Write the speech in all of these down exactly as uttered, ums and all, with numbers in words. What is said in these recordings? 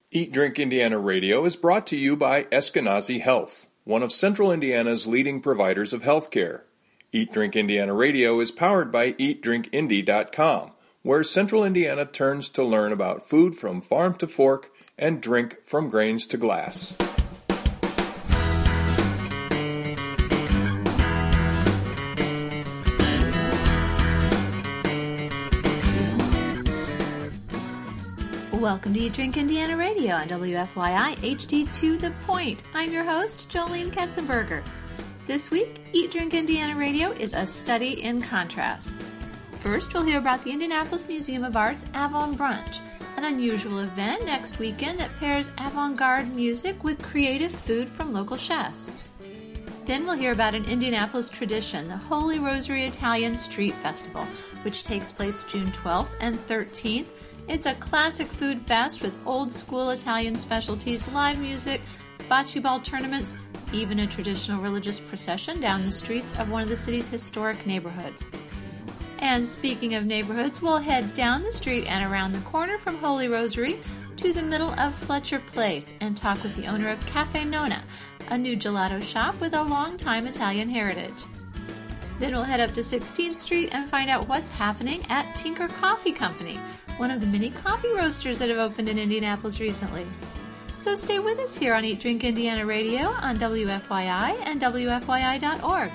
Eat Drink Indiana Radio is brought to you by Eskenazi Health, one of Central Indiana's leading providers of healthcare. Eat Drink Indiana Radio is powered by eat drink indy dot com, where Central Indiana turns to learn about food from farm to fork and drink from grains to glass. Welcome to Eat Drink Indiana Radio on W F Y I H D to the Point. I'm your host, Jolene Ketzenberger. This week, Eat Drink Indiana Radio is a study in contrasts. First, we'll hear about the Indianapolis Museum of Art's Avant Brunch, an unusual event next weekend that pairs avant-garde music with creative food from local chefs. Then we'll hear about an Indianapolis tradition, the Holy Rosary Italian Street Festival, which takes place June twelfth and thirteenth. It's a classic food fest with old-school Italian specialties, live music, bocce ball tournaments, even a traditional religious procession down the streets of one of the city's historic neighborhoods. And speaking of neighborhoods, we'll head down the street and around the corner from Holy Rosary to the middle of Fletcher Place and talk with the owner of Cafe Nona, a new gelato shop with a long-time Italian heritage. Then we'll head up to sixteenth Street and find out what's happening at Tinker Coffee Company, one of the many coffee roasters that have opened in Indianapolis recently. So stay with us here on Eat Drink Indiana Radio on W F Y I and W F Y I dot org.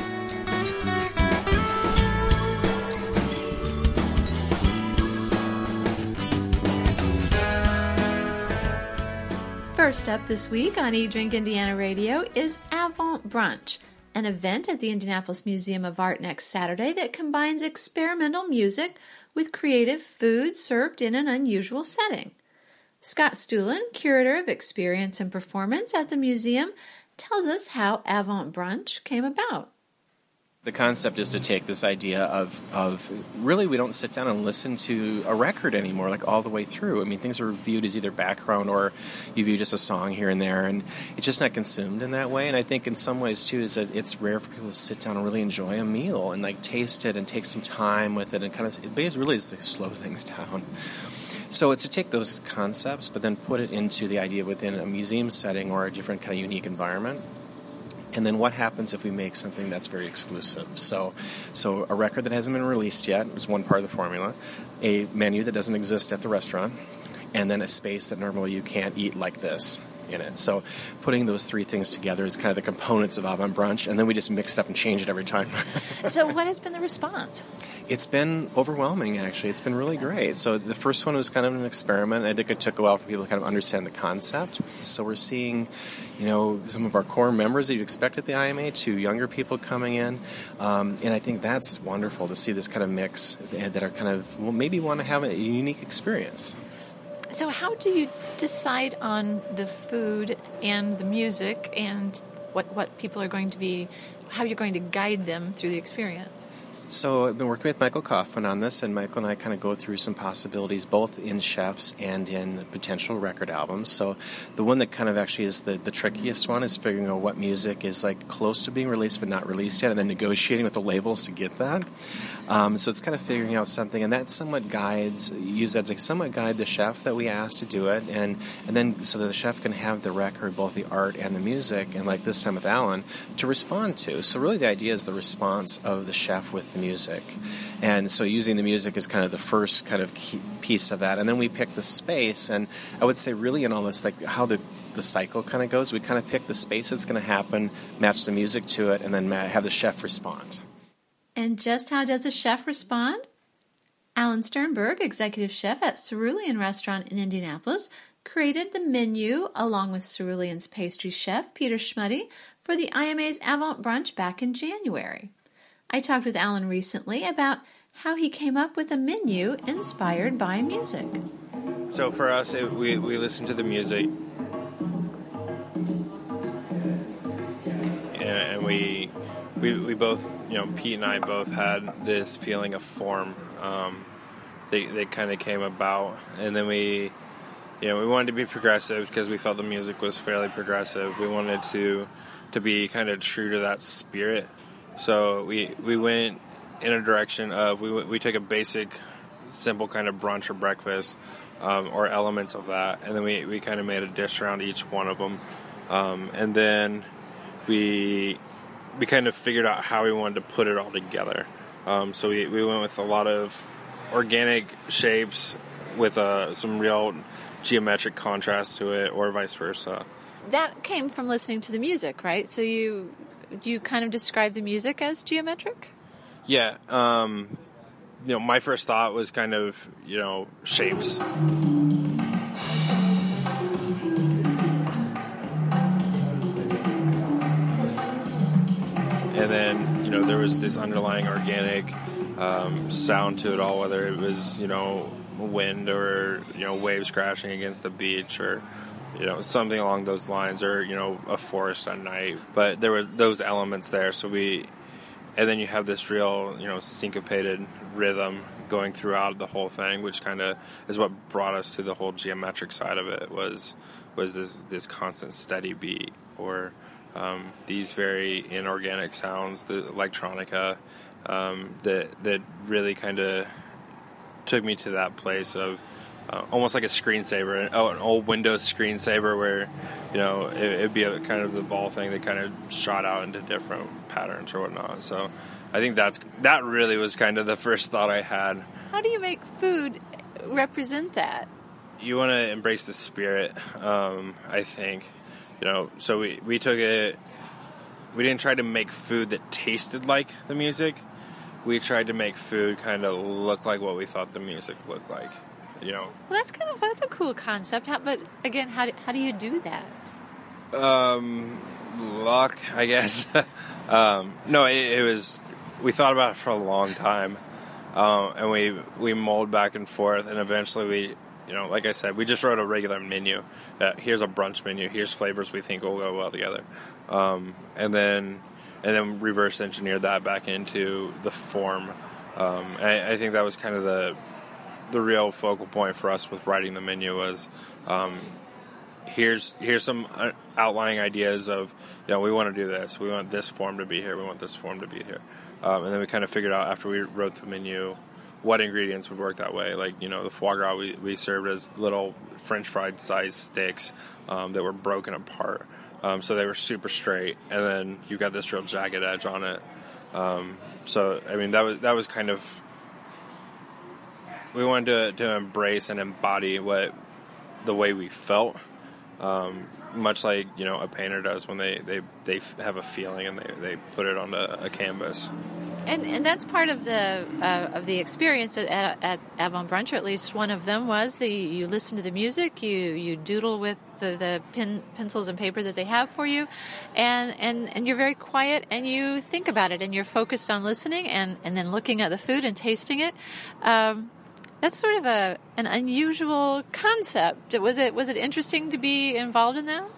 First up this week on Eat Drink Indiana Radio is Avant Brunch, an event at the Indianapolis Museum of Art next Saturday that combines experimental music with creative food served in an unusual setting. Scott Stuhlen, curator of experience and performance at the museum, tells us how Avant Brunch came about. The concept is to take this idea of, of really we don't sit down and listen to a record anymore, like all the way through. I mean, things are viewed as either background or you view just a song here and there, and it's just not consumed in that way. And I think in some ways, too, is that it's rare for people to sit down and really enjoy a meal and like taste it and take some time with it and kind of, it really is like slow things down. So it's to take those concepts, but then put it into the idea within a museum setting or a different kind of unique environment. And then what happens if we make something that's very exclusive? So so a record that hasn't been released yet is one part of the formula, a menu that doesn't exist at the restaurant, and then a space that normally you can't eat like this in it. So putting those three things together is kind of the components of Avant Brunch, and then we just mix it up and change it every time. So what has been the response? It's been overwhelming, actually. It's been really great. So the first one was kind of an experiment. I think it took a while for people to kind of understand the concept. So we're seeing, you know, some of our core members that you'd expect at the I M A to younger people coming in. Um, and I think that's wonderful to see this kind of mix that are kind of, well, maybe want to have a unique experience. So how do you decide on the food and the music and what, what people are going to be, how you're going to guide them through the experience? So I've been working with Michael Kaufman on this, and Michael and I kind of go through some possibilities, both in chefs and in potential record albums. So the one that kind of actually is the, the trickiest one is figuring out what music is like close to being released but not released yet, and then negotiating with the labels to get that. Um, so it's kind of figuring out something, and that somewhat guides, use that to somewhat guide the chef that we ask to do it, and, and then so that the chef can have the record, both the art and the music, and like this time with Alan, to respond to. So really the idea is the response of the chef with the music. And so using the music is kind of the first kind of key piece of that. And then we pick the space, and I would say really in all this, like how the the cycle kind of goes, we kind of pick the space that's going to happen, match the music to it, and then have the chef respond. And just how does a chef respond? Alan Sternberg, executive chef at Cerulean Restaurant in Indianapolis, created the menu along with Cerulean's pastry chef, Peter Schmuddy, for the I M A's Avant Brunch back in January. I talked with Alan recently about how he came up with a menu inspired by music. So for us, it, we, we listen to the music, and we, we we both, you know, Pete and I both had this feeling of form. Um, they they kind of came about, and then we, you know, we wanted to be progressive because we felt the music was fairly progressive. We wanted to to be kind of true to that spirit. So we we went in a direction of we we took a basic, simple kind of brunch or breakfast, um, or elements of that, and then we, we kind of made a dish around each one of them, um, and then we we kind of figured out how we wanted to put it all together. Um, so we, we went with a lot of organic shapes with uh, some real geometric contrast to it, or vice versa. That came from listening to the music, right? So you you kind of describe the music as geometric? Yeah. Um, you know, my first thought was kind of, you know, shapes. And then, you know, there was this underlying organic um, sound to it all, whether it was, you know, wind or, you know, waves crashing against the beach or, you know, something along those lines, or, you know, a forest at night. But there were those elements there. So we, and then you have this real, you know, syncopated rhythm going throughout the whole thing, which kind of is what brought us to the whole geometric side of it, was, was this, this constant steady beat, or um, these very inorganic sounds, the electronica, um, that, that really kind of took me to that place of uh, almost like a screensaver, oh, an old Windows screensaver where, you know, it, it'd be a kind of the ball thing that kind of shot out into different patterns or whatnot. So I think that's that really was kind of the first thought I had. How do you make food represent that? You want to embrace the spirit, um, I think. You know, so we, we took it, we didn't try to make food that tasted like the music. We tried to make food kind of look like what we thought the music looked like, you know. Well, that's kind of, that's a cool concept, how, but again, how do, how do you do that? Um, luck, I guess. um, no, it, it was, we thought about it for a long time, um, and we, we mulled back and forth, and eventually we, you know, like I said, we just wrote a regular menu. Uh, here's a brunch menu. Here's flavors we think will go well together. Um, and then and then reverse engineered that back into the form. Um, I, I think that was kind of the the real focal point for us with writing the menu was um, here's here's some outlying ideas of, you know, we want to do this. We want this form to be here. We want this form to be here. Um, and then we kind of figured out after we wrote the menu what ingredients would work that way. Like, you know, the foie gras we, we served as little French fried sized sticks um, that were broken apart. Um, so they were super straight, and then you got this real jagged edge on it. Um, so, I mean, that was that was kind of, we wanted to, to embrace and embody what the way we felt, um, much like, you know, a painter does when they, they, they have a feeling and they, they put it on a, a canvas. And and that's part of the uh, of the experience at, at Avant Brunch, or at least one of them was the you listen to the music, you you doodle with the, the pen, pencils and paper that they have for you, and, and, and you're very quiet and you think about it and you're focused on listening and, and then looking at the food and tasting it. Um, that's sort of a an unusual concept. Was it was it interesting to be involved in that?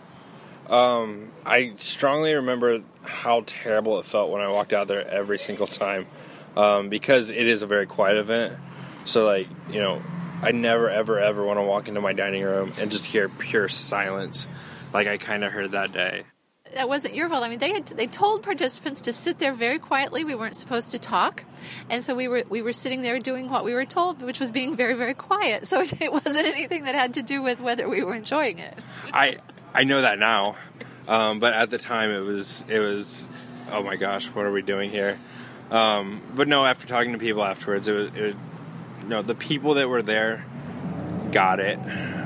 Um, I strongly remember how terrible it felt when I walked out there every single time, um, because it is a very quiet event. So, like, you know, I never, ever, ever want to walk into my dining room and just hear pure silence, like I kind of heard that day. That wasn't your fault. I mean, they had they told participants to sit there very quietly. We weren't supposed to talk, and so we were we were sitting there doing what we were told, which was being very, very quiet. So it wasn't anything that had to do with whether we were enjoying it. I. I know that now, um, but at the time it was, it was, oh my gosh, what are we doing here? Um, but no, after talking to people afterwards, it was, it was, you know, the people that were there got it.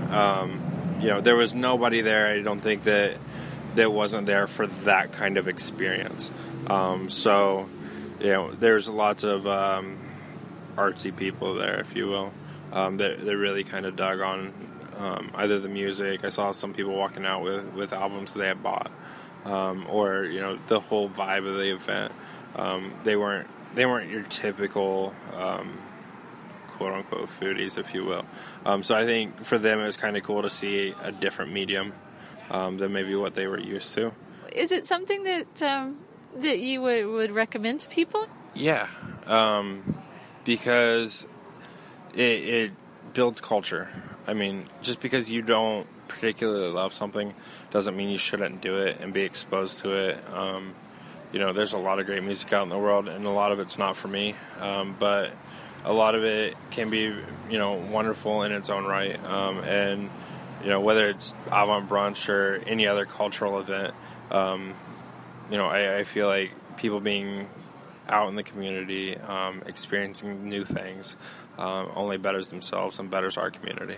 Um, you know, there was nobody there, I don't think, that that wasn't there for that kind of experience. Um, so, you know, there's lots of um, artsy people there, if you will, um, that, that really kind of dug on Um, either the music. I saw some people walking out with, with albums they had bought, um, or, you know, the whole vibe of the event. Um, they weren't they weren't your typical um, quote unquote foodies, if you will. Um, so I think for them it was kind of cool to see a different medium um, than maybe what they were used to. Is it something that um, that you would, would recommend to people? Yeah, um, because it, it builds culture. I mean, just because you don't particularly love something doesn't mean you shouldn't do it and be exposed to it. Um, you know, there's a lot of great music out in the world, and a lot of it's not for me. Um, but a lot of it can be, you know, wonderful in its own right. Um, and, you know, whether it's Avant Brunch or any other cultural event, um, you know, I, I feel like people being out in the community, um, experiencing new things, um, only betters themselves and betters our community.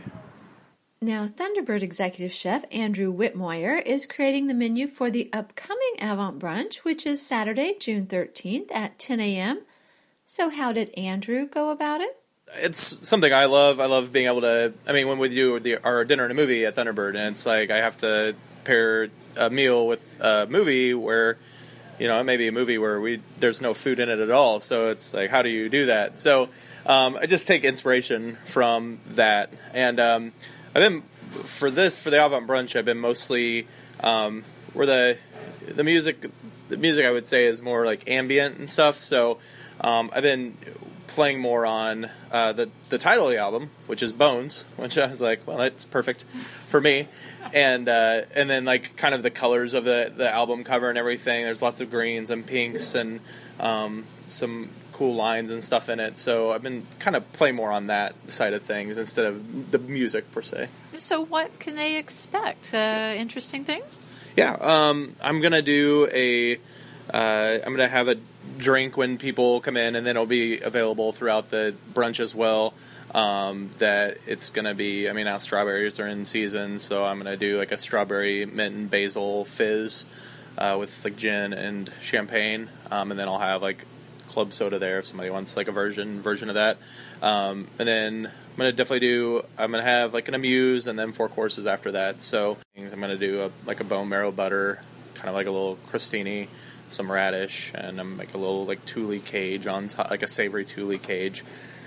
Now, Thunderbird executive chef Andrew Whitmoyer is creating the menu for the upcoming Avant Brunch, which is Saturday, June thirteenth at ten a.m. So how did Andrew go about it? It's something I love. I love being able to, I mean, when we do the, our dinner and a movie at Thunderbird, and it's like I have to pair a meal with a movie where, you know, it may be a movie where we there's no food in it at all. So it's like, how do you do that? So um, I just take inspiration from that. And um, I've been, for this, for the Avant Brunch, I've been mostly, um, where the the music, the music I would say is more like ambient and stuff. So um, I've been playing more on uh, the the title of the album, which is Bones, which I was like, well, that's perfect for me. And uh, and then like kind of the colors of the, the album cover and everything. There's lots of greens and pinks and um, some cool lines and stuff in it. So I've been kind of playing more on that side of things instead of the music per se. So what can they expect? Uh, interesting things? Yeah, um, I'm gonna do a. Uh, I'm gonna have a drink when people come in, and then it'll be available throughout the brunch as well. Um, that it's gonna be. I mean, now strawberries are in season, so I'm gonna do like a strawberry mint and basil fizz uh, with like gin and champagne, um, and then I'll have like club soda there if somebody wants like a version version of that. Um, and then I'm gonna definitely do. I'm gonna have like an amuse, and then four courses after that. So I'm gonna do a, like a bone marrow butter, kind of like a little crostini, some radish, and I'm make a little like tule cage on top, like a savory tule cage.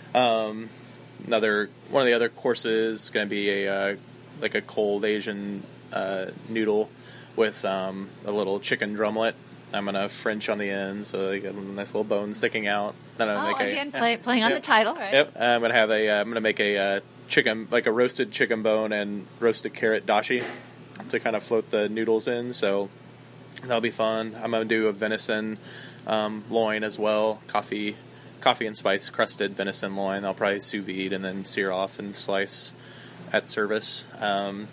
Um, another one of the other courses is going to be a uh, like a cold Asian uh, noodle with um, a little chicken drumlet. I'm going to French on the end, so you get a nice little bone sticking out. Then I'm Oh, make again, a, play, playing on yep. the title, right? Yep. I'm going to have a. Uh, I'm going to make a uh, chicken, like a roasted chicken bone and roasted carrot dashi, to kind of float the noodles in. So that'll be fun. I'm going to do a venison um, loin as well, coffee, coffee and spice crusted venison loin. I'll probably sous vide and then sear off and slice at service. Um,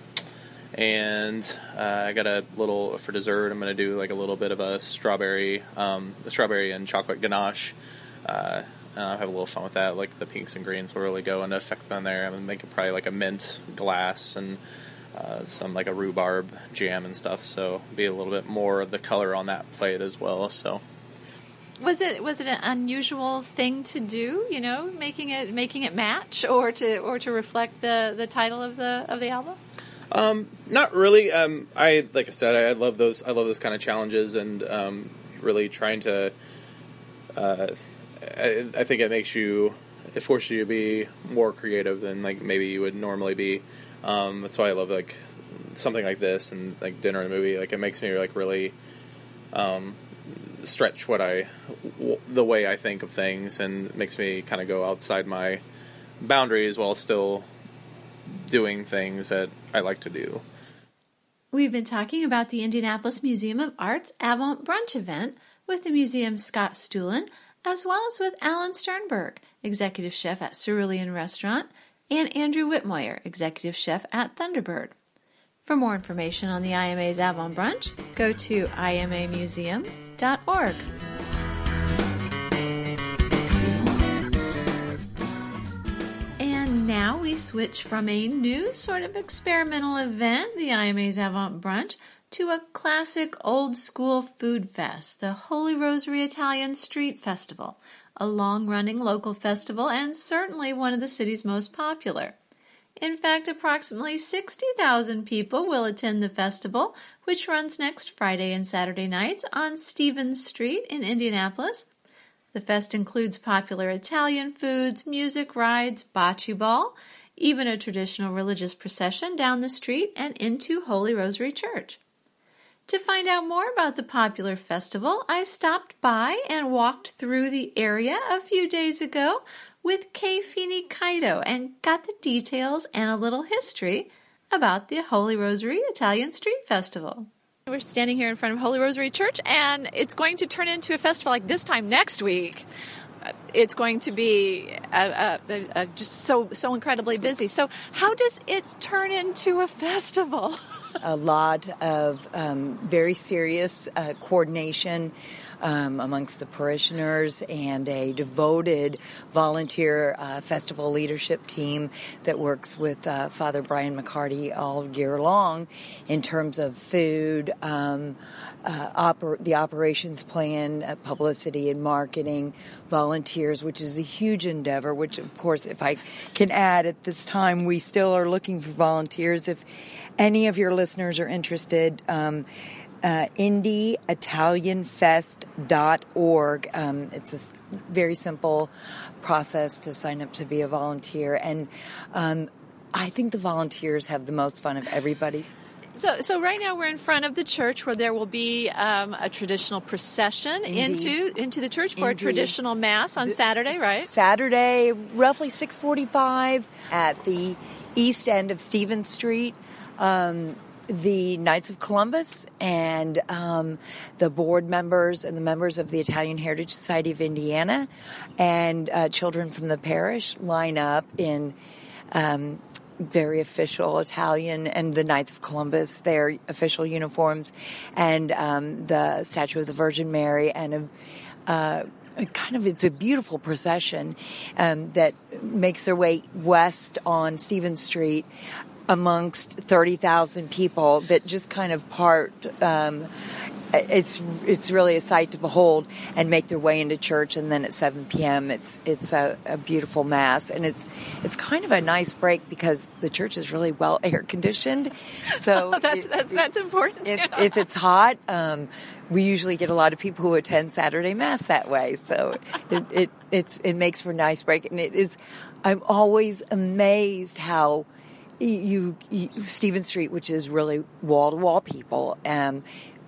and uh, I got a little for dessert. I'm going to do like a little bit of a strawberry, um, a strawberry and chocolate ganache. Uh, and I'll have a little fun with that. Like the pinks and greens will really go into effect on there. I'm going to make it probably like a mint glass and uh, some like a rhubarb jam and stuff. So be a little bit more of the color on that plate as well. So. Was it was it an unusual thing to do? You know, making it making it match or to or to reflect the, the title of the of the album? Um, not really. Um, I like I said, I, I love those. I love those kind of challenges, and um, really trying to. Uh, I, I think it makes you, it forces you to be more creative than like maybe you would normally be. Um, that's why I love like something like this and like dinner and movie. Like it makes me like really. Um, stretch what I, w- the way I think of things, and makes me kind of go outside my boundaries while still doing things that I like to do. We've been talking about the Indianapolis Museum of Art's Avant Brunch event with the museum's Scott Stuhlen, as well as with Alan Sternberg, executive chef at Cerulean Restaurant, and Andrew Whitmoyer, executive chef at Thunderbird. For more information on the I M A's Avant Brunch, go to I M A museum dot org. And now we switch from a new sort of experimental event, the I M A's Avant Brunch, to a classic old-school food fest, the Holy Rosary Italian Street Festival, a long-running local festival and certainly one of the city's most popular. In fact, approximately sixty thousand people will attend the festival, which runs next Friday and Saturday nights on Stevens Street in Indianapolis. The fest includes popular Italian foods, music, rides, bocce ball, even a traditional religious procession down the street and into Holy Rosary Church. To find out more about the popular festival, I stopped by and walked through the area a few days ago with Kay Feeney Kaito and got the details and a little history about the Holy Rosary Italian Street Festival. We're standing here in front of Holy Rosary Church, and it's going to turn into a festival like this time next week. it's going to be uh, uh, uh, just so so incredibly busy. So how does it turn into a festival? A lot of um, very serious uh, coordination um, amongst the parishioners and a devoted volunteer uh, festival leadership team that works with uh, Father Brian McCarty all year long in terms of food, um, uh, oper- the operations plan, uh, publicity and marketing, volunteers, which is a huge endeavor, which, of course, if I can add, at this time, we still are looking for volunteers. If any of your listeners are interested, um, uh, Indy Italian Fest dot org. Um, it's a s- very simple process to sign up to be a volunteer. And um, I think the volunteers have the most fun of everybody. So, so right now we're in front of the church where there will be um, a traditional procession Indeed. into into the church for Indeed. a traditional mass on Saturday, right? Saturday, roughly six forty-five at the east end of Stevens Street. Um, the Knights of Columbus and um, the board members and the members of the Italian Heritage Society of Indiana and uh, children from the parish line up in um, very official Italian, and the Knights of Columbus, their official uniforms, and um, the statue of the Virgin Mary, and a, uh, kind of, it's a beautiful procession um, that makes their way west on Stevens Street amongst thirty thousand people that just kind of part, um, it's it's really a sight to behold, and make their way into church. And then at seven p.m. it's it's a, a beautiful mass, and it's it's kind of a nice break because the church is really well air conditioned. So that's, it, that's that's important. If, yeah. if it's hot, um, we usually get a lot of people who attend Saturday Mass that way. So it it it's, it makes for a nice break, and it is. I'm always amazed how. You, you Stevens Street, which is really wall to wall people, um,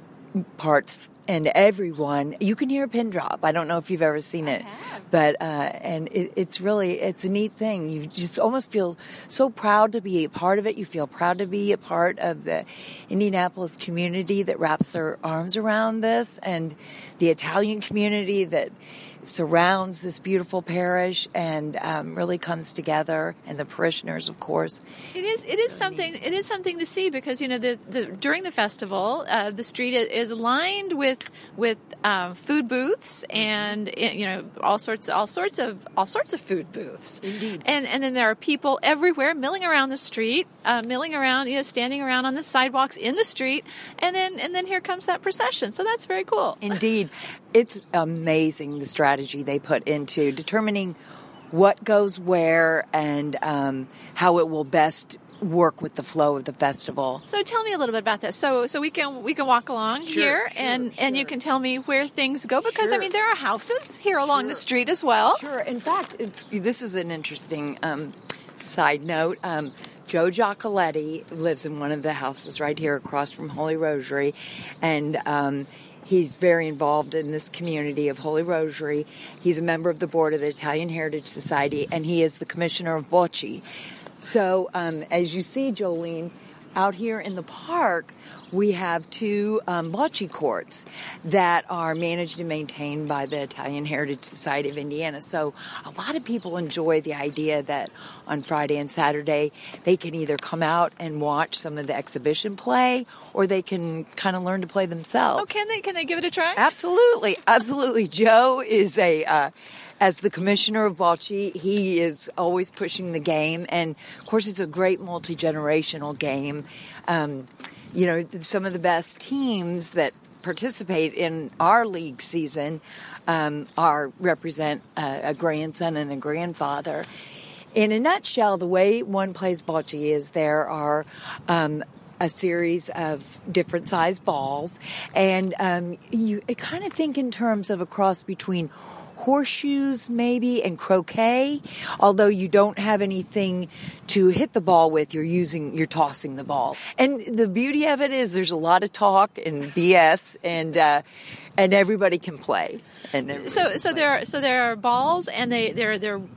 parts and everyone. You can hear a pin drop. I don't know if you've ever seen it, but uh, and it, it's really it's a neat thing. You just almost feel so proud to be a part of it. You feel proud to be a part of the Indianapolis community that wraps their arms around this, and the Italian community that surrounds this beautiful parish and um, really comes together, and the parishioners, of course. It is. It is something. It is something to see because you know the, the during the festival, uh, the street is lined with with um, food booths and you know all sorts all sorts of all sorts of food booths. Indeed. And and then there are people everywhere milling around the street, uh, milling around, you know, standing around on the sidewalks in the street, and then and then here comes that procession. So that's very cool. Indeed. It's amazing the strategy they put into determining what goes where and um, how it will best work with the flow of the festival. So tell me a little bit about that. So so we can we can walk along Sure, here sure, and, sure. and you can tell me where things go because I Sure. mean there are houses here along Sure. the street as well. Sure. In fact, it's this is an interesting um, side note. Um, Joe Giacoletti lives in one of the houses right here across from Holy Rosary, and um, he's very involved in this community of Holy Rosary. He's a member of the board of the Italian Heritage Society, and he is the commissioner of Bocce. So, um, as you see, Jolene, out here in the park, we have two um, bocce courts that are managed and maintained by the Italian Heritage Society of Indiana. So a lot of people enjoy the idea that on Friday and Saturday they can either come out and watch some of the exhibition play, or they can kind of learn to play themselves. Oh, can they can they give it a try? Absolutely, absolutely. Joe is a uh, as the commissioner of Bocce, he is always pushing the game, and of course, it's a great multi-generational game. Um, you know, some of the best teams that participate in our league season um, are represent a, a grandson and a grandfather. In a nutshell, the way one plays Bocce is there are um, a series of different sized balls, and um, you kind of think in terms of a cross between horseshoes maybe and croquet, although you don't have anything to hit the ball with. You're using, you're tossing the ball. And the beauty of it is there's a lot of talk and B S, and uh, and everybody can play. And everybody So can so play. there are so there are balls and they they're they're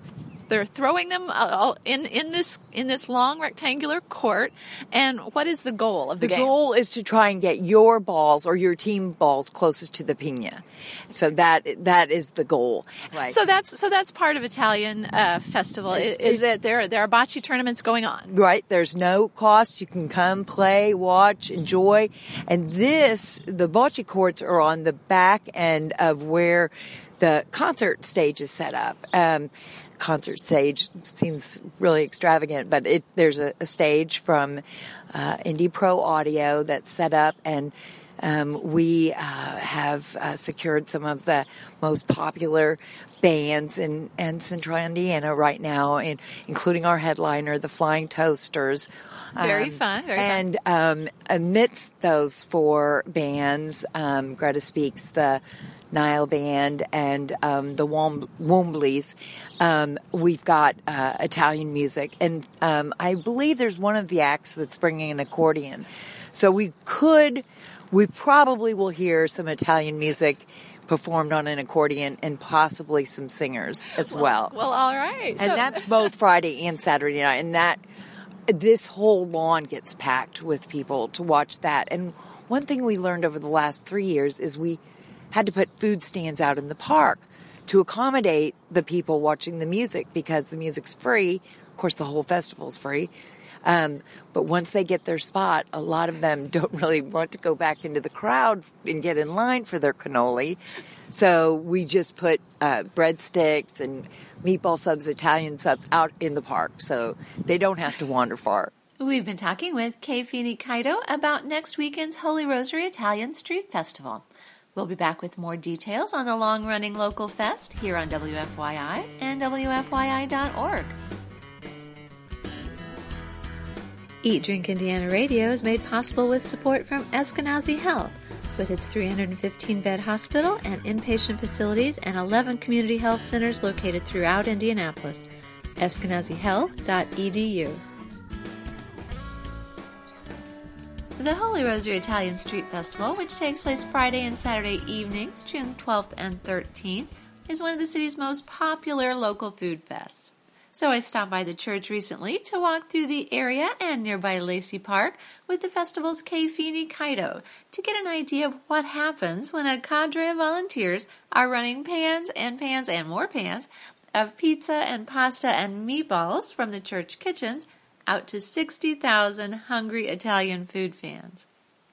they're throwing them uh, in in this in this long rectangular court. And what is the goal of the, The game? goal is to try and get your balls or your team balls closest to the pina. So that that is the goal. Right. So that's so that's part of Italian uh, festival. Is, is that there there are bocce tournaments going on? Right. There's no cost. You can come, play, watch, enjoy. And this, the bocce courts are on the back end of where the concert stage is set up. Um, concert stage seems really extravagant, but it, there's a, a stage from uh, Indie Pro Audio that's set up, and um, we uh, have uh, secured some of the most popular bands in, in Central Indiana right now, and including our headliner, the Flying Toasters. Very Um, fun, very and, fun. Um, amidst those four bands, um, Greta Speaks, the Nile Band, and um, the Wom- Wombleys, um, we've got uh, Italian music. And um, I believe there's one of the acts that's bringing an accordion. So we could, we probably will hear some Italian music performed on an accordion and possibly some singers as well. Well, all right. And So- that's both Friday and Saturday night. And that, this whole lawn gets packed with people to watch that. And one thing we learned over the last three years is we had to put food stands out in the park to accommodate the people watching the music, because the music's free. Of course, the whole festival's free. Um, but once they get their spot, a lot of them don't really want to go back into the crowd and get in line for their cannoli. So we just put uh, breadsticks and meatball subs, Italian subs out in the park, so they don't have to wander far. We've been talking with Kay Feeney Kaido about next weekend's Holy Rosary Italian Street Festival. We'll be back with more details on the long-running local fest here on W F Y I and W F Y I dot org. Eat Drink Indiana Radio is made possible with support from Eskenazi Health, with its three hundred fifteen bed hospital and inpatient facilities and eleven community health centers located throughout Indianapolis. eskenazi health dot e d u. The Holy Rosary Italian Street Festival, which takes place Friday and Saturday evenings, June twelfth and thirteenth, is one of the city's most popular local food fests. So I stopped by the church recently to walk through the area and nearby Lacey Park with the festival's Kay Feeney Kaido to get an idea of what happens when a cadre of volunteers are running pans and pans and more pans of pizza and pasta and meatballs from the church kitchens out to sixty thousand hungry Italian food fans.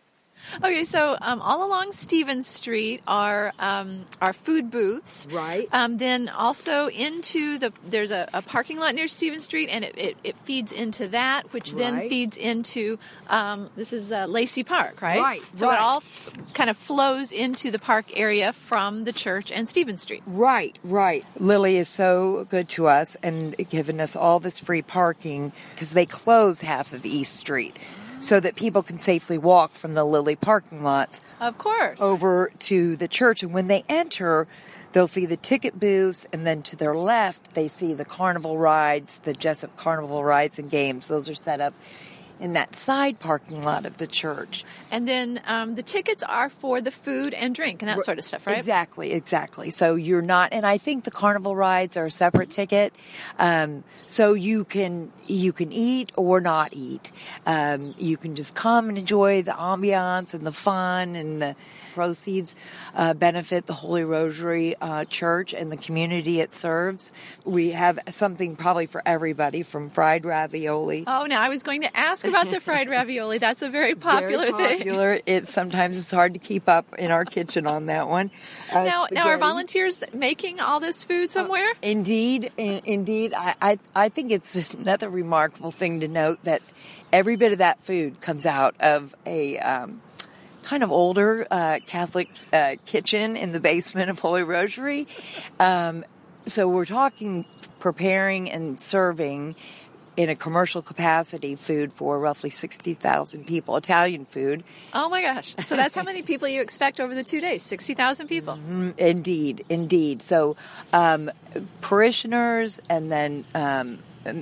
Okay, so um, all along Stevens Street are um, are food booths. Right. Um, then also into the there's a, a parking lot near Stevens Street, and it, it, it feeds into that, which then Right. feeds into um, this is uh, Lacey Park, right? Right, So right. it all kind of flows into the park area from the church and Stevens Street. Right, right. Lily is so good to us and giving us all this free parking because they close half of East Street so that people can safely walk from the Lily parking lots Of course. over to the church. And when they enter, they'll see the ticket booths, and then to their left, they see the carnival rides, the Jessup Carnival rides and games. Those are set up in that side parking lot of the church. And then um, the tickets are for the food and drink and that sort of stuff, right? Exactly, exactly. So you're not, and I think the carnival rides are a separate ticket. Um, so you can, you can eat or not eat. Um, you can just come and enjoy the ambiance and the fun, and the proceeds uh, benefit the Holy Rosary uh, Church and the community it serves. We have something probably for everybody, from fried ravioli. Oh, now I was going to ask about the fried ravioli. That's a very popular Very thing. popular. It sometimes it's hard to keep up in our kitchen on that one. Uh, Now, now are spaghetti. volunteers making all this food somewhere? Indeed, in, indeed. I, I I think it's another remarkable thing to note that every bit of that food comes out of a um, kind of older uh, Catholic uh, kitchen in the basement of Holy Rosary. Um, so we're talking preparing and serving in a commercial capacity food for roughly sixty thousand people, Italian food. Oh my gosh. So that's how many people you expect over the two days, sixty thousand people. Indeed, indeed. So um, parishioners, and then um,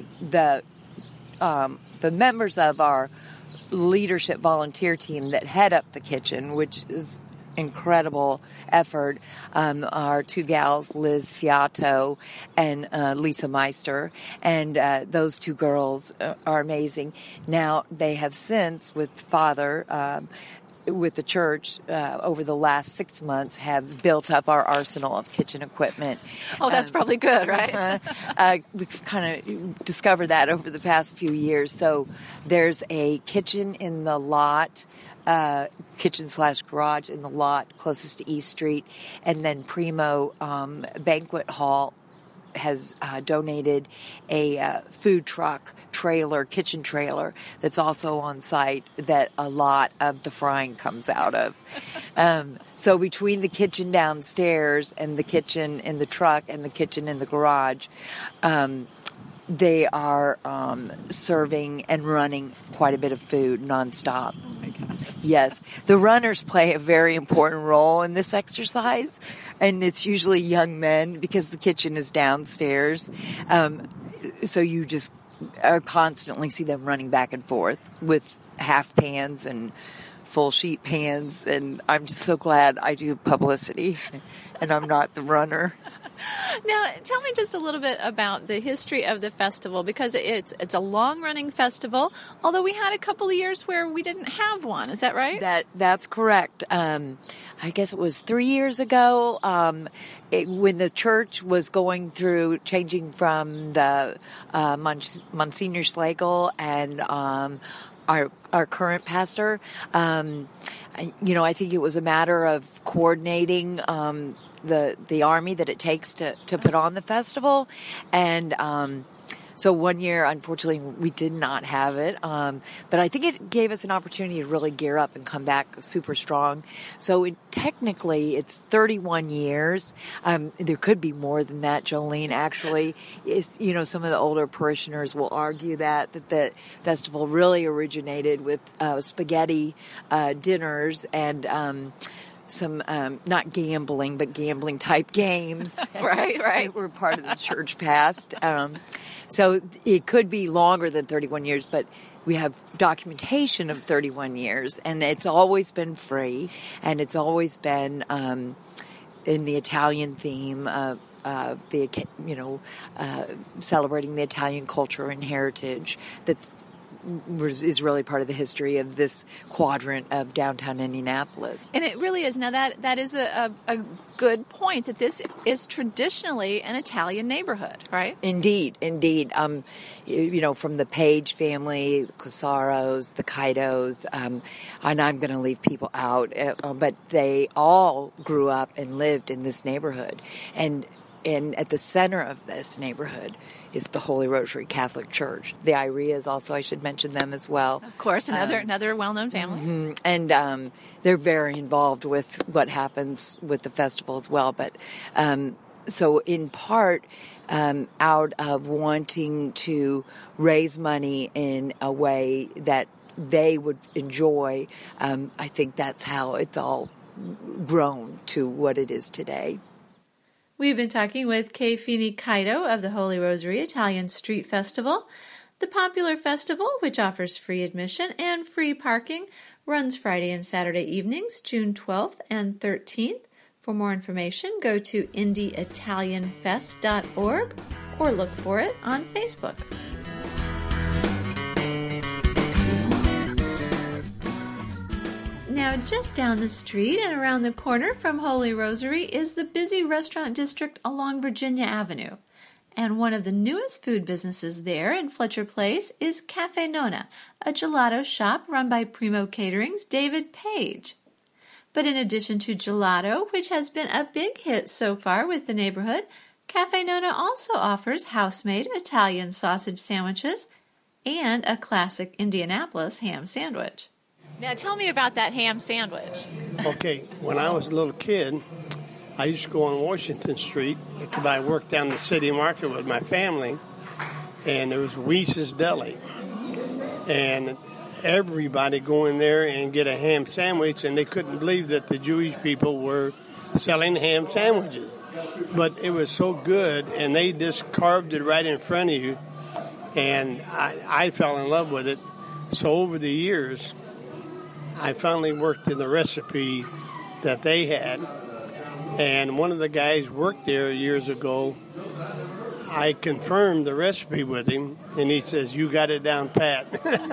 the um, the members of our leadership volunteer team that head up the kitchen, which is incredible effort. Um, our two gals, Liz Fiato and uh, Lisa Meister, and uh, those two girls uh, are amazing. Now, they have since, with Father, um, with the church, uh, over the last six months, have built up our arsenal of kitchen equipment. Oh, that's um, probably good, right? uh, uh, we've kind of discovered that over the past few years. So there's a kitchen in the lot, uh, kitchen slash garage in the lot closest to East Street, and then Primo um, Banquet Hall has uh, donated a uh, food truck trailer, kitchen trailer, that's also on site that a lot of the frying comes out of. Um, so between the kitchen downstairs and the kitchen in the truck and the kitchen in the garage, um, they are um, serving and running quite a bit of food nonstop. Oh my gosh. Yes. The runners play a very important role in this exercise, and it's usually young men because the kitchen is downstairs. Um, so you just uh, constantly see them running back and forth with half pans and full sheet pans, and I'm just so glad I do publicity and I'm not the runner. Now, tell me just a little bit about the history of the festival, because it's it's a long-running festival, although we had a couple of years where we didn't have one. Is that right? That That's correct. Um, I guess it was three years ago um, it, when the church was going through changing from the uh, Mons- Monsignor Schlegel and um, our our current pastor. Um, I, you know, I think it was a matter of coordinating um, the the army that it takes to, to put on the festival. And um, so one year, unfortunately, we did not have it. Um, but I think it gave us an opportunity to really gear up and come back super strong. So it, technically, it's thirty-one years. Um, there could be more than that, Jolene. Actually, it's, you know, some of the older parishioners will argue that, that the festival really originated with uh, spaghetti uh, dinners and um some, um, not gambling, but gambling type games. Right, right. Were part of the church past. Um, so it could be longer than thirty-one years, but we have documentation of thirty-one years, and it's always been free, and it's always been, um, in the Italian theme of, uh, the, you know, uh, celebrating the Italian culture and heritage that's, is really part of the history of this quadrant of downtown Indianapolis. And it really is. Now, that that is a, a, a good point, that this is traditionally an Italian neighborhood, right? Indeed, indeed. Um, you, you know, from the Page family, the Cosaros, the Kaitos, um, and I'm going to leave people out, uh, but they all grew up and lived in this neighborhood. And And at the center of this neighborhood is the Holy Rosary Catholic Church. The Ireas also, I should mention them as well. Of course, another um, another well-known family. Mm-hmm. And um, they're very involved with what happens with the festival as well. But um, so in part, um, out of wanting to raise money in a way that they would enjoy, um, I think that's how it's all grown to what it is today. We've been talking with Kay Feeney Kaito of the Holy Rosary Italian Street Festival. The popular festival, which offers free admission and free parking, runs Friday and Saturday evenings, June twelfth and thirteenth. For more information, go to indy italian fest dot org or look for it on Facebook. Now, just down the street and around the corner from Holy Rosary is the busy restaurant district along Virginia Avenue. And one of the newest food businesses there in Fletcher Place is Cafe Nona, a gelato shop run by Primo Catering's David Page. But in addition to gelato, which has been a big hit so far with the neighborhood, Cafe Nona also offers house-made Italian sausage sandwiches and a classic Indianapolis ham sandwich. Now, tell me about that ham sandwich. Okay, when I was a little kid, I used to go on Washington Street because I worked down the city market with my family, and there was Weiss's Deli. And everybody go in there and get a ham sandwich, and they couldn't believe that the Jewish people were selling ham sandwiches. But it was so good, and they just carved it right in front of you, and I, I fell in love with it. So over the years, I finally worked in the recipe that they had. And one of the guys worked there years ago. I confirmed the recipe with him, and he says, "You got it down pat."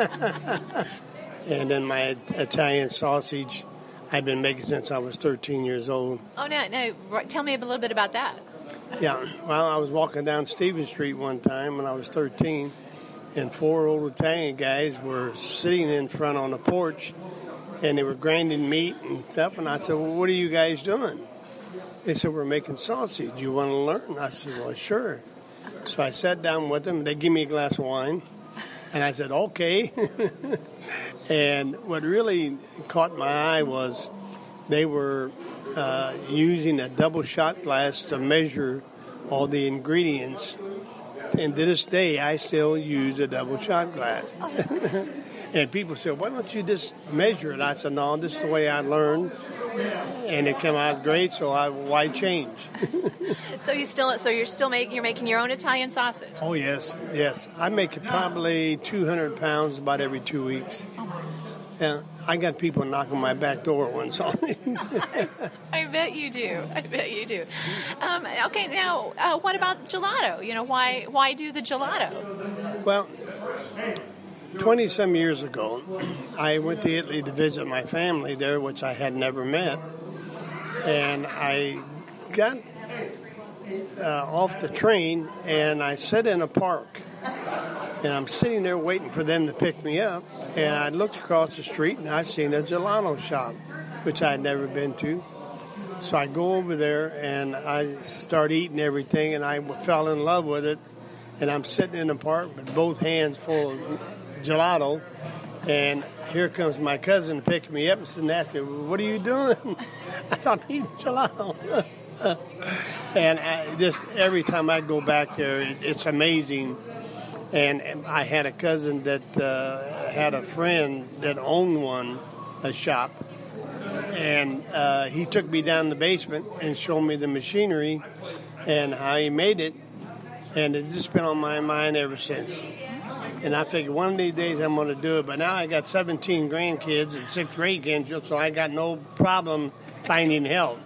And then my Italian sausage, I've been making since I was thirteen years old. Oh, no, no. Tell me a little bit about that. Yeah, well, I was walking down Stevens Street one time when I was thirteen, and four old Italian guys were sitting in front on the porch, and they were grinding meat and stuff. And I said, "Well, what are you guys doing?" They said, "We're making sausage. You want to learn?" I said, "Well, sure." So I sat down with them. They gave me a glass of wine, and I said, "Okay." And what really caught my eye was they were uh, using a double shot glass to measure all the ingredients. And to this day, I still use a double shot glass. And people said, "Why don't you just measure it?" I said, "No, this is the way I learned, and it came out great. So I, why change?" So you still, so you're still making, you're making your own Italian sausage. Oh yes, yes. I make probably two hundred pounds about every two weeks. Yeah, I got people knocking my back door once on me. I bet you do. I bet you do. Um, okay, now uh, what about gelato? You know, why why do the gelato? Well, twenty some years ago, I went to Italy to visit my family there, which I had never met, and I got uh, off the train and I sat in a park. And I'm sitting there waiting for them to pick me up. And I looked across the street and I seen a gelato shop, which I'd never been to. So I go over there and I start eating everything, and I fell in love with it. And I'm sitting in the park with both hands full of gelato. And here comes my cousin to pick me up and said, "Ask me, what are you doing?" I said, "I'm eating gelato." And I, just every time I go back there, it, it's amazing. And I had a cousin that uh, had a friend that owned one, a shop. And uh, he took me down the basement and showed me the machinery and how he made it. And it's just been on my mind ever since. And I figured one of these days I'm going to do it. But now I got seventeen grandkids and six great grandchildren, so I got no problem finding help.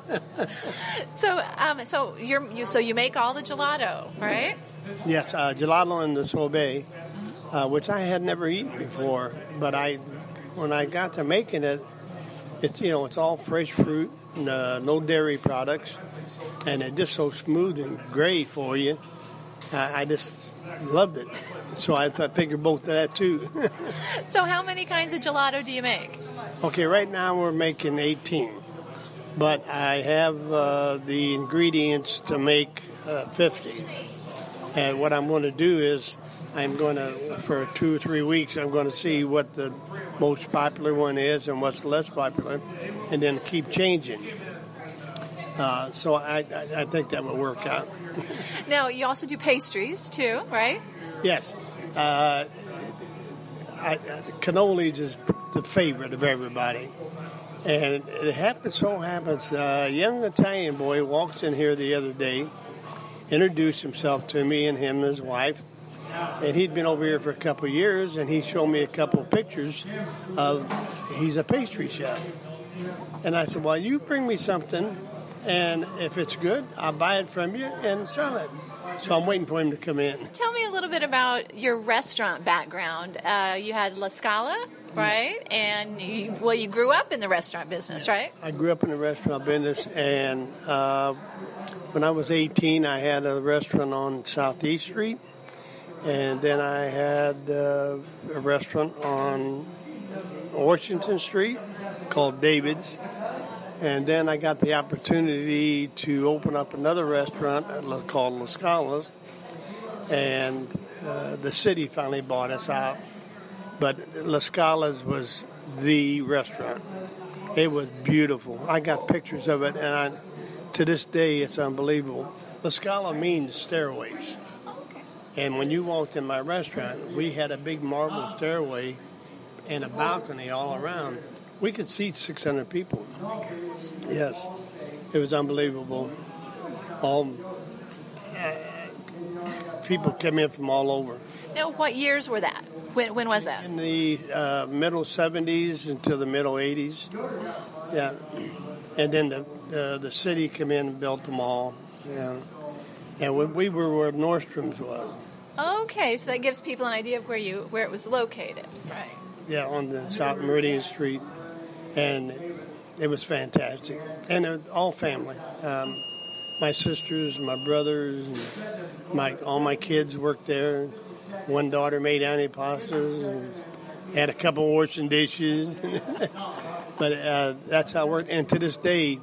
So, um, so you're you so you make all the gelato, right? Yes, uh, gelato and the sorbet, uh, which I had never eaten before. But I, when I got to making it, it's you know it's all fresh fruit, and, uh, no dairy products, and it's just so smooth and great for you. I, I just loved it. So I, I figured both of that too. So how many kinds of gelato do you make? Okay, right now we're making eighteen, but I have uh, the ingredients to make uh, fifty. And what I'm going to do is I'm going to, for two or three weeks, I'm going to see what the most popular one is and what's less popular, and then keep changing. Uh, so I, I, I think that will work out. Now, you also do pastries, too, right? Yes. Uh, I, I, cannolis is the favorite of everybody. And it happens, so happens, a young Italian boy walks in here the other day, introduced himself to me and him and his wife. And he'd been over here for a couple of years, and he showed me a couple of pictures of, he's a pastry chef. And I said, "Well, you bring me something, and if it's good, I'll buy it from you and sell it." So I'm waiting for him to come in. Tell me a little bit about your restaurant background. Uh, you had La Scala, right? And, you, well, you grew up in the restaurant business, right? I grew up in the restaurant business, and uh, when I was eighteen, I had a restaurant on Southeast Street. And then I had uh, a restaurant on Washington Street called David's. And then I got the opportunity to open up another restaurant called La Scala's. And uh, the city finally bought us out. But La Scala's was the restaurant. It was beautiful. I got pictures of it, and I, to this day, it's unbelievable. La Scala means stairways. And when you walked in my restaurant, we had a big marble stairway and a balcony all around. We could seat six hundred people. Yes, it was unbelievable. All uh, people came in from all over. Now, what years were that? When, when was that? In the uh, middle seventies until the middle eighties. Yeah. and then the the, the city came in and built them all. Yeah. And we, we were where Nordstrom's was. Okay, so that gives people an idea of where you where it was located, right? Yeah, on the South Meridian Street, and it was fantastic. And it was all family. Um, my sisters, my brothers, and my all my kids worked there. One daughter made antipastas and had a couple washing dishes. But uh, that's how it worked. And to this day,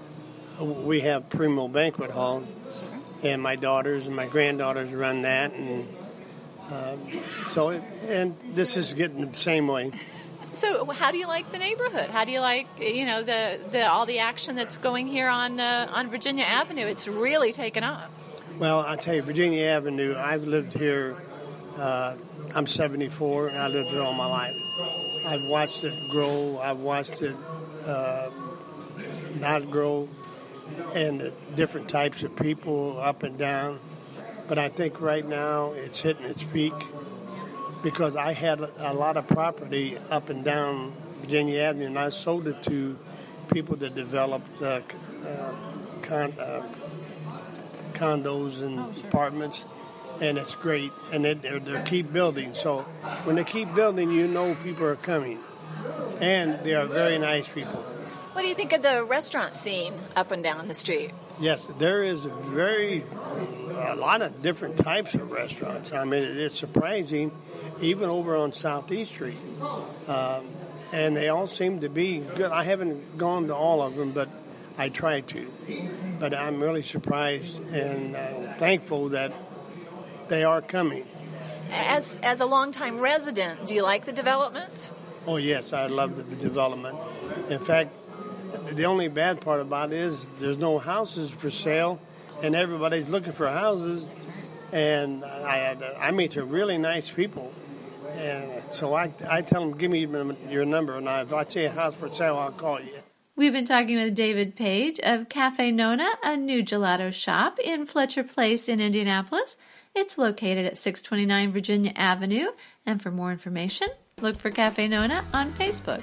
we have Primo Banquet Hall. And my daughters and my granddaughters run that, and um, so it, and this is getting the same way. So, how do you like the neighborhood? How do you like, you know, the, the all the action that's going here on uh, on Virginia Avenue? It's really taken off. Well, I tell you, Virginia Avenue. I've lived here. Uh, I'm seventy-four, and I lived here all my life. I've watched it grow. I've watched it uh, not grow. And the different types of people up and down. But I think right now it's hitting its peak because I had a lot of property up and down Virginia Avenue, and I sold it to people that developed uh, uh, con- uh, condos and oh, sure. apartments, and it's great. And they they're, they keep building. So when they keep building, you know people are coming. And they are very nice people. What do you think of the restaurant scene up and down the street? Yes, there is a very, a lot of different types of restaurants. I mean, it's surprising, even over on Southeast Street. Um, and they all seem to be good. I haven't gone to all of them, but I try to. But I'm really surprised and uh, thankful that they are coming. As as a longtime resident, do you like the development? Oh, yes, I love the development. In fact, the only bad part about it is there's no houses for sale, and everybody's looking for houses. And I, I meet some really nice people, and so I, I tell them, give me your number, and if I see a house for sale, I'll call you. We've been talking with David Page of Cafe Nona, a new gelato shop in Fletcher Place in Indianapolis. It's located at six twenty-nine Virginia Avenue, and for more information, look for Cafe Nona on Facebook.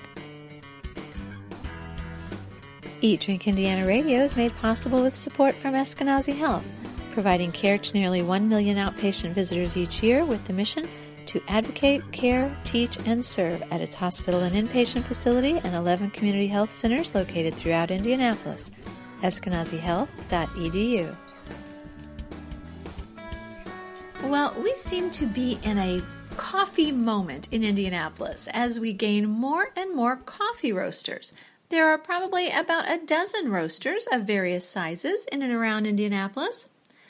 Eat Drink Indiana Radio is made possible with support from Eskenazi Health, providing care to nearly one million outpatient visitors each year with the mission to advocate, care, teach, and serve at its hospital and inpatient facility and eleven community health centers located throughout Indianapolis. eskenazi health dot e d u. Well, we seem to be in a coffee moment in Indianapolis as we gain more and more coffee roasters. There are probably about a dozen roasters of various sizes in and around Indianapolis.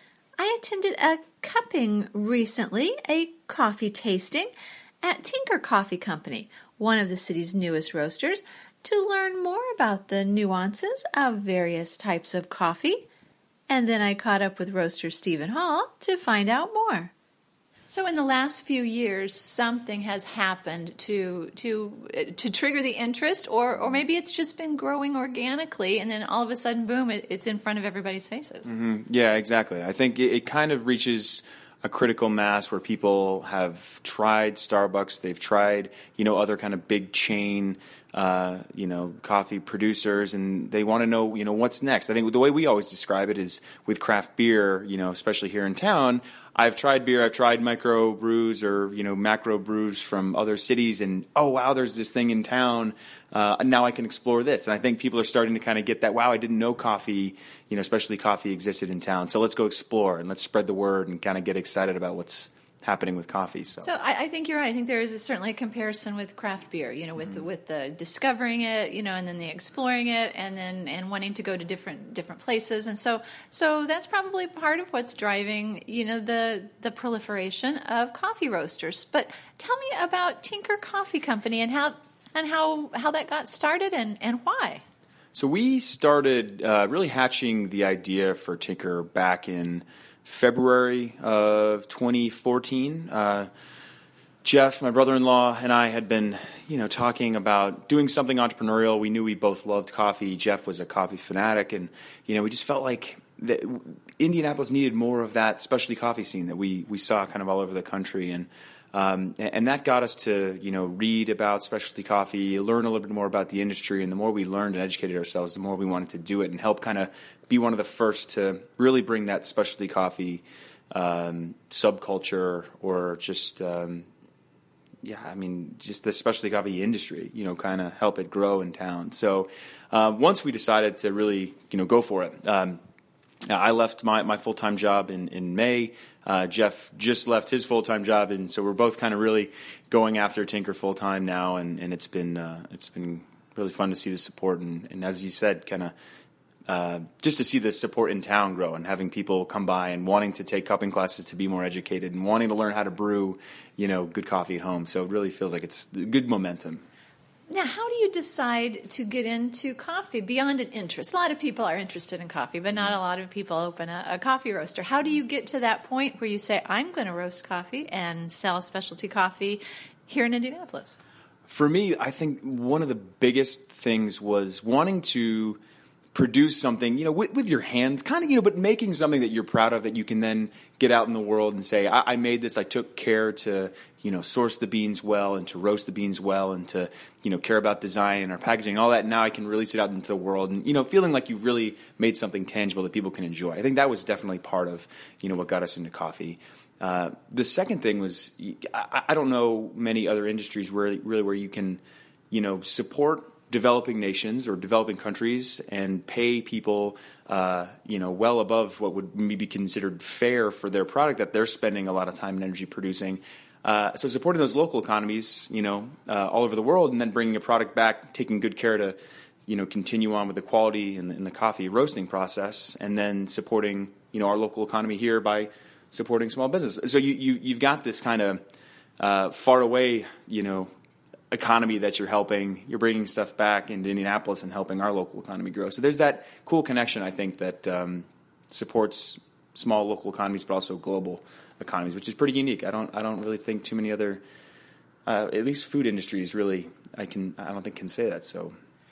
I attended a cupping recently, a coffee tasting, at Tinker Coffee Company, one of the city's newest roasters, to learn more about the nuances of various types of coffee. And then I caught up with roaster Stephen Hall to find out more. So in the last few years, something has happened to to to trigger the interest, or or maybe it's just been growing organically, and then all of a sudden, boom, it, it's in front of everybody's faces. Mm-hmm. Yeah, exactly. I think it, it kind of reaches a critical mass where people have tried Starbucks, they've tried, you know, other kind of big chain, uh, you know, coffee producers, and they want to know, you know, what's next. I think the way we always describe it is with craft beer, you know, especially here in town. I've tried beer, I've tried micro brews or, you know, macro brews from other cities, and, oh, wow, there's this thing in town. Uh, now I can explore this. And I think people are starting to kind of get that, wow, I didn't know coffee, you know, especially coffee existed in town. So let's go explore and let's spread the word and kind of get excited about what's happening with coffee. So, so I, I think you're right. I think there is a, certainly a comparison with craft beer, you know, with mm-hmm. the, with the discovering it, you know, and then the exploring it, and then and wanting to go to different different places, and so so that's probably part of what's driving, you know, the the proliferation of coffee roasters. But tell me about Tinker Coffee Company and how and how how that got started and and why. So we started uh, really hatching the idea for Tinker back in February of twenty fourteen. Uh, Jeff, my brother-in-law, and I had been, you know, talking about doing something entrepreneurial. We knew we both loved coffee. Jeff was a coffee fanatic, and, you know, we just felt like that Indianapolis needed more of that specialty coffee scene that we, we saw kind of all over the country. And Um, and, and that got us to, you know, read about specialty coffee, learn a little bit more about the industry. And the more we learned and educated ourselves, the more we wanted to do it and help kind of be one of the first to really bring that specialty coffee um, subculture or just, um, yeah, I mean, just the specialty coffee industry, you know, kind of help it grow in town. So uh, once we decided to really, you know, go for it, um, I left my, my full-time job in, in May. Uh, Jeff just left his full-time job, and so we're both kind of really going after Tinker full-time now, and, and it's been uh, it's been really fun to see the support, and, and as you said, kind of uh, just to see the support in town grow and having people come by and wanting to take cupping classes to be more educated and wanting to learn how to brew, you know, good coffee at home. So it really feels like it's good momentum. Now, how do you decide to get into coffee beyond an interest? A lot of people are interested in coffee, but not a lot of people open a, a coffee roaster. How do you get to that point where you say, I'm going to roast coffee and sell specialty coffee here in Indianapolis? For me, I think one of the biggest things was wanting to produce something, you know, with, with your hands, kind of, you know, but making something that you're proud of that you can then get out in the world and say, I, I made this, I took care to, you know, source the beans well and to roast the beans well and to, you know, care about design and our packaging and all that. And now I can release it out into the world and, you know, feeling like you've really made something tangible that people can enjoy. I think that was definitely part of, you know, what got us into coffee. Uh, the second thing was, I, I don't know many other industries where really where you can, you know, support developing nations or developing countries and pay people, uh, you know, well above what would maybe be considered fair for their product that they're spending a lot of time and energy producing. Uh, so supporting those local economies, you know, uh, all over the world, and then bringing a product back, taking good care to, you know, continue on with the quality in the, in the coffee roasting process, and then supporting, you know, our local economy here by supporting small business. So you, you you've got this kind of uh, far away, you know, economy that you're helping. You're bringing stuff back into Indianapolis and helping our local economy grow. So there's that cool connection, I think, that um, supports small local economies, but also global economies, which is pretty unique. I don't I don't really think too many other, uh, at least food industries, really. I can I don't think can say that. So.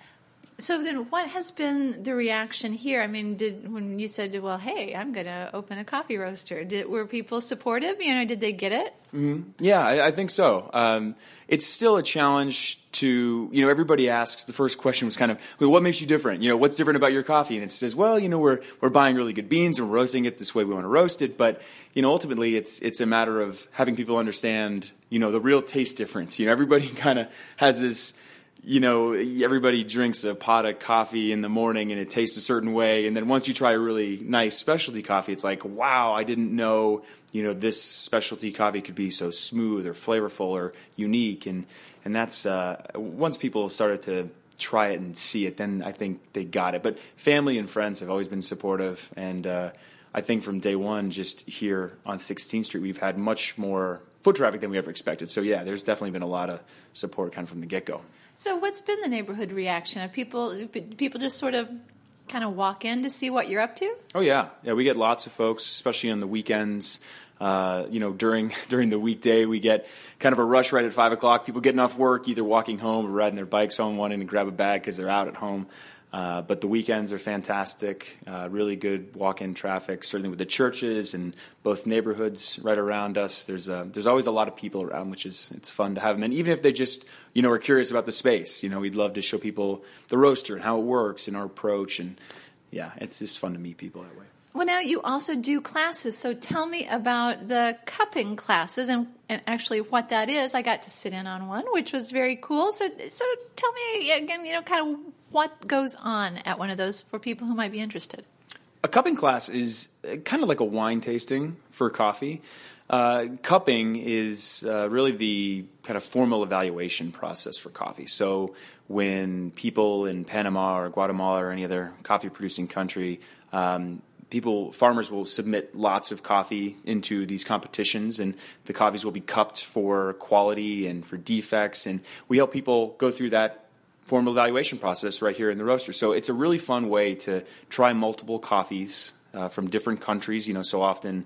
So then what has been the reaction here? I mean, did when you said, well, hey, I'm going to open a coffee roaster, did, were people supportive? You know, did they get it? Mm-hmm. Yeah, I, I think so. Um, it's still a challenge to, you know, everybody asks, the first question was kind of, well, what makes you different? You know, what's different about your coffee? And it says, well, you know, we're we're buying really good beans and we're roasting it this way we want to roast it. But, you know, ultimately it's it's a matter of having people understand, you know, the real taste difference. You know, everybody kind of has this, you know, everybody drinks a pot of coffee in the morning and it tastes a certain way. And then once you try a really nice specialty coffee, it's like, wow, I didn't know, you know, this specialty coffee could be so smooth or flavorful or unique. And, and that's, uh, once people started to try it and see it, then I think they got it. But family and friends have always been supportive. And, uh, I think from day one, just here on sixteenth Street, we've had much more foot traffic than we ever expected. So yeah, there's definitely been a lot of support kind of from the get-go. So what's been the neighborhood reaction of people? People just sort of kind of walk in to see what you're up to? Oh yeah, yeah. We get lots of folks, especially on the weekends. Uh, you know, during during the weekday, we get kind of a rush right at five o'clock. People getting off work, either walking home or riding their bikes home, wanting to grab a bag because they're out at home. Uh, but the weekends are fantastic, uh, really good walk-in traffic, certainly with the churches and both neighborhoods right around us. There's a, there's always a lot of people around, which is it's fun to have them. And even if they just, you know, are curious about the space, you know, we'd love to show people the roaster and how it works and our approach. And, yeah, it's just fun to meet people that way. Well, now you also do classes, so tell me about the cupping classes and, and actually what that is. I got to sit in on one, which was very cool. So, so tell me again, you know, kind of what goes on at one of those for people who might be interested. A cupping class is kind of like a wine tasting for coffee. Uh, cupping is uh, really the kind of formal evaluation process for coffee. So when people in Panama or Guatemala or any other coffee-producing country, um, people, farmers will submit lots of coffee into these competitions, and the coffees will be cupped for quality and for defects. And we help people go through that formal evaluation process right here in the roaster. So it's a really fun way to try multiple coffees uh, from different countries. You know, so often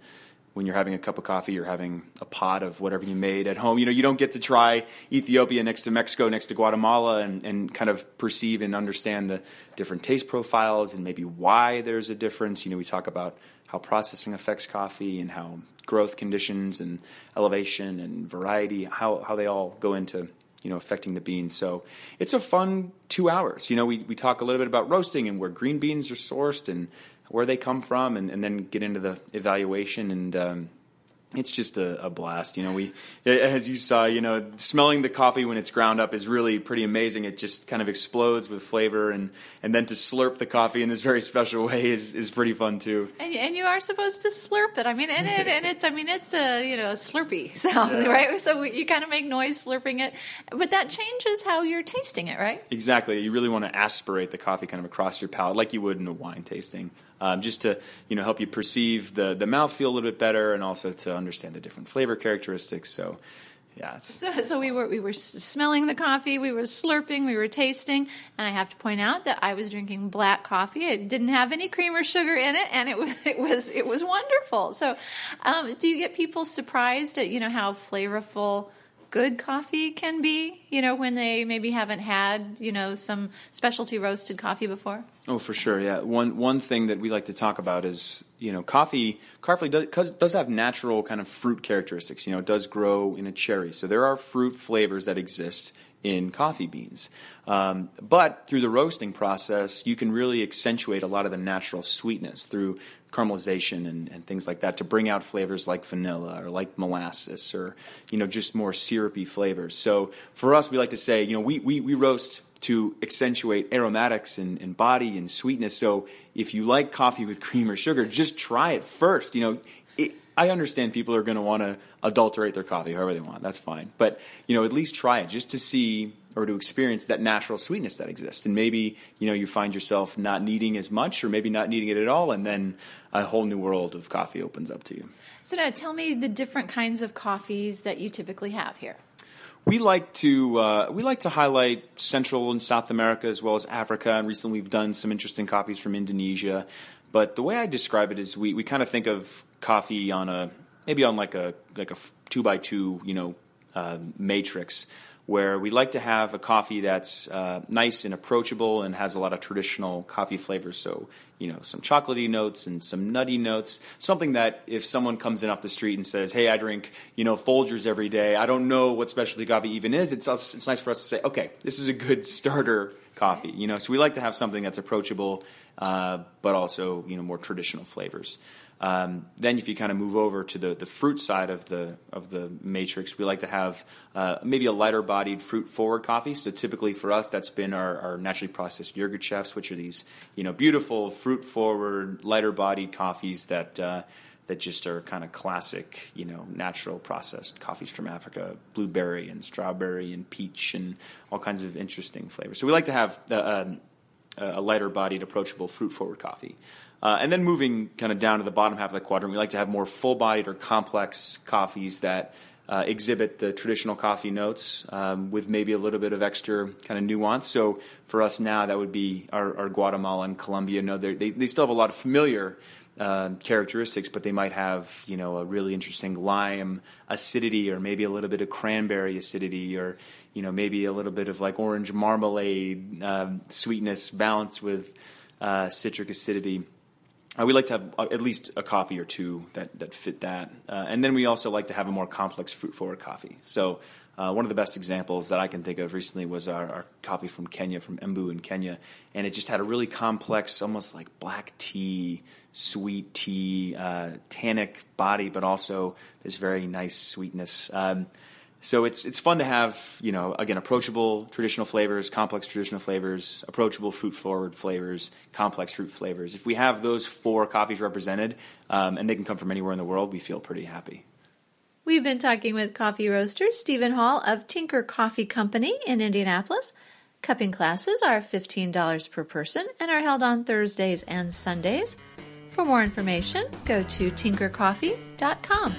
when you're having a cup of coffee, you're having a pot of whatever you made at home. You know, you don't get to try Ethiopia next to Mexico, next to Guatemala, and, and kind of perceive and understand the different taste profiles and maybe why there's a difference. You know, we talk about how processing affects coffee and how growth conditions and elevation and variety, how, how they all go into, you know, affecting the beans. So it's a fun two hours. You know, we, we talk a little bit about roasting and where green beans are sourced and where they come from, and, and then get into the evaluation, and um, it's just a, a blast. You know, we, as you saw, you know, smelling the coffee when it's ground up is really pretty amazing. It just kind of explodes with flavor, and, and then to slurp the coffee in this very special way is, is pretty fun too. And, and you are supposed to slurp it. I mean, and, it, and it's, I mean, it's a, you know, slurpy sound, yeah. right? So you kind of make noise slurping it, but that changes how you're tasting it, right? Exactly. You really want to aspirate the coffee kind of across your palate like you would in a wine tasting. Um, just to, you know, help you perceive the, the mouthfeel a little bit better, and also to understand the different flavor characteristics. So, yeah. It's, so, so we were we were smelling the coffee, we were slurping, we were tasting, and I have to point out that I was drinking black coffee. It didn't have any cream or sugar in it, and it was it was it was wonderful. So, um, do you get people surprised at, you know, how flavorful good coffee can be, you know, when they maybe haven't had, you know, some specialty roasted coffee before? Oh, for sure, yeah. One one thing that we like to talk about is, you know, coffee, coffee does, does have natural kind of fruit characteristics. You know, it does grow in a cherry. So there are fruit flavors that exist in coffee beans. Um, but through the roasting process, you can really accentuate a lot of the natural sweetness through caramelization and, and things like that to bring out flavors like vanilla or like molasses or, you know, just more syrupy flavors. So for us, we like to say, you know, we, we, we roast to accentuate aromatics and, and body and sweetness. So if you like coffee with cream or sugar, just try it first. You know, it, I understand people are going to want to adulterate their coffee however they want. That's fine. But, you know, at least try it just to see or to experience that natural sweetness that exists. And maybe, you know, you find yourself not needing as much or maybe not needing it at all, and then a whole new world of coffee opens up to you. So now tell me the different kinds of coffees that you typically have here. We like to uh, we like to highlight Central and South America as well as Africa, and recently we've done some interesting coffees from Indonesia. But the way I describe it is we, we kind of think of coffee on a maybe on like a like a two by two you know uh, matrix, where we like to have a coffee that's uh, nice and approachable and has a lot of traditional coffee flavors. So, you know, some chocolatey notes and some nutty notes. Something that if someone comes in off the street and says, hey, I drink, you know, Folgers every day, I don't know what specialty coffee even is, it's it's nice for us to say, okay, this is a good starter coffee. You know, so we like to have something that's approachable, uh, but also, you know, more traditional flavors. Um, then if you kind of move over to the, the fruit side of the of the matrix, we like to have uh, maybe a lighter bodied fruit forward coffee. So typically for us, that's been our, our naturally processed Yirgachefs, which are these, you know, beautiful fruit forward, lighter bodied coffees that uh, that just are kind of classic, you know, natural processed coffees from Africa, blueberry and strawberry and peach and all kinds of interesting flavors. So we like to have uh, um, a lighter bodied, approachable fruit forward coffee. Uh, and then moving kind of down to the bottom half of the quadrant, we like to have more full-bodied or complex coffees that uh, exhibit the traditional coffee notes um, with maybe a little bit of extra kind of nuance. So for us now, that would be our, our Guatemala and Colombia. No, they they still have a lot of familiar uh, characteristics, but they might have, you know, a really interesting lime acidity, or maybe a little bit of cranberry acidity, or, you know, maybe a little bit of like orange marmalade um, sweetness balanced with uh, citric acidity. Uh, we like to have uh, at least a coffee or two that, that fit that. Uh, and then we also like to have a more complex fruit-forward coffee. So uh, one of the best examples that I can think of recently was our, our coffee from Kenya, from Embu in Kenya. And it just had a really complex, almost like black tea, sweet tea, uh, tannic body, but also this very nice sweetness. Um, So it's it's fun to have, you know, again, approachable traditional flavors, complex traditional flavors, approachable fruit-forward flavors, complex fruit flavors. If we have those four coffees represented, um, and they can come from anywhere in the world, we feel pretty happy. We've been talking with coffee roaster Stephen Hall of Tinker Coffee Company in Indianapolis. Cupping classes are fifteen dollars per person and are held on Thursdays and Sundays. For more information, go to tinker coffee dot com.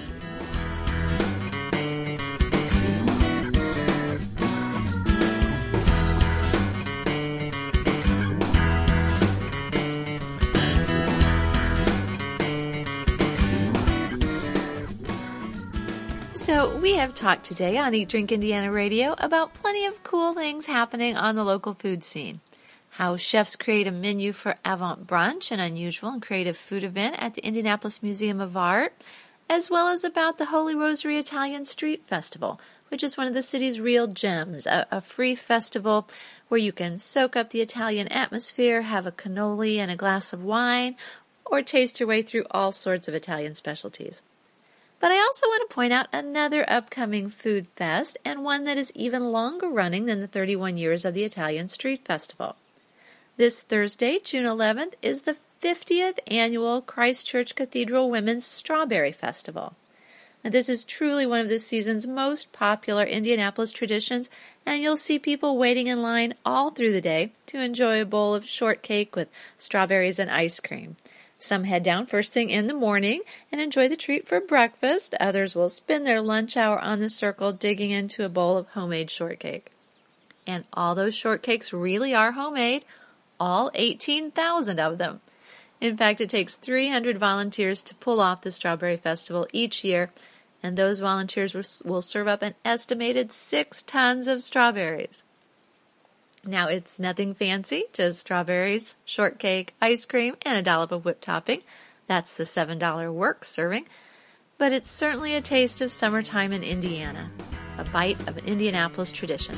So we have talked today on Eat Drink Indiana Radio about plenty of cool things happening on the local food scene. How chefs create a menu for Avant Brunch, an unusual and creative food event at the Indianapolis Museum of Art, as well as about the Holy Rosary Italian Street Festival, which is one of the city's real gems, a, a free festival where you can soak up the Italian atmosphere, have a cannoli and a glass of wine, or taste your way through all sorts of Italian specialties. But I also want to point out another upcoming food fest, and one that is even longer running than the thirty-one years of the Italian Street Festival. This Thursday, June eleventh, is the fiftieth annual Christ Church Cathedral Women's Strawberry Festival. Now, this is truly one of this season's most popular Indianapolis traditions, and you'll see people waiting in line all through the day to enjoy a bowl of shortcake with strawberries and ice cream. Some head down first thing in the morning and enjoy the treat for breakfast. Others will spend their lunch hour on the circle digging into a bowl of homemade shortcake. And all those shortcakes really are homemade, all eighteen thousand of them. In fact, it takes three hundred volunteers to pull off the Strawberry Festival each year, and those volunteers will serve up an estimated six tons of strawberries. Now, it's nothing fancy, just strawberries, shortcake, ice cream, and a dollop of whipped topping. That's the seven dollar work serving. But it's certainly a taste of summertime in Indiana, a bite of an Indianapolis tradition.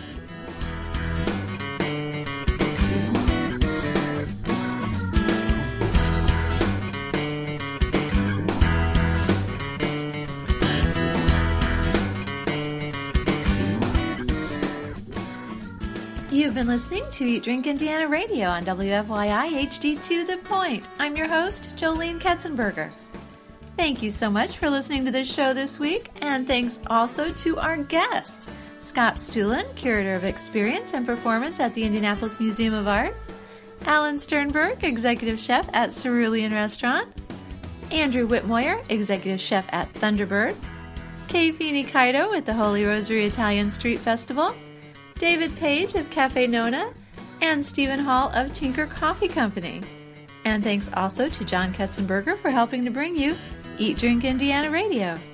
You've been listening to Eat Drink Indiana Radio on W F Y I H D two The Point. I'm your host, Jolene Ketzenberger. Thank you so much for listening to this show this week, and thanks also to our guests, Scott Stuhlen, Curator of Experience and Performance at the Indianapolis Museum of Art, Alan Sternberg, Executive Chef at Cerulean Restaurant, Andrew Whitmoyer, Executive Chef at Thunderbird, Kay Feeney Kaito at the Holy Rosary Italian Street Festival, David Page of Cafe Nona, and Stephen Hall of Tinker Coffee Company. And thanks also to John Ketzenberger for helping to bring you Eat Drink Indiana Radio.